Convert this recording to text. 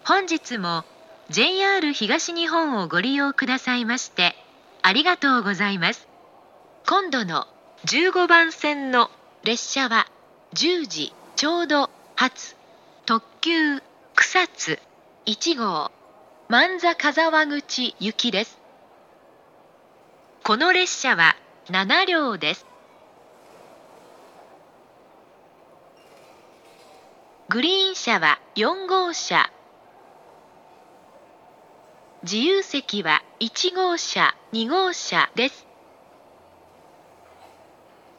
本日も JR 東日本をご利用くださいましてありがとうございます。今度の15番線の列車は10時ちょうど発特急草津1号万座葛沢口行きです。この列車は7両です。グリーン車は4号車、自由席は1号車、2号車です。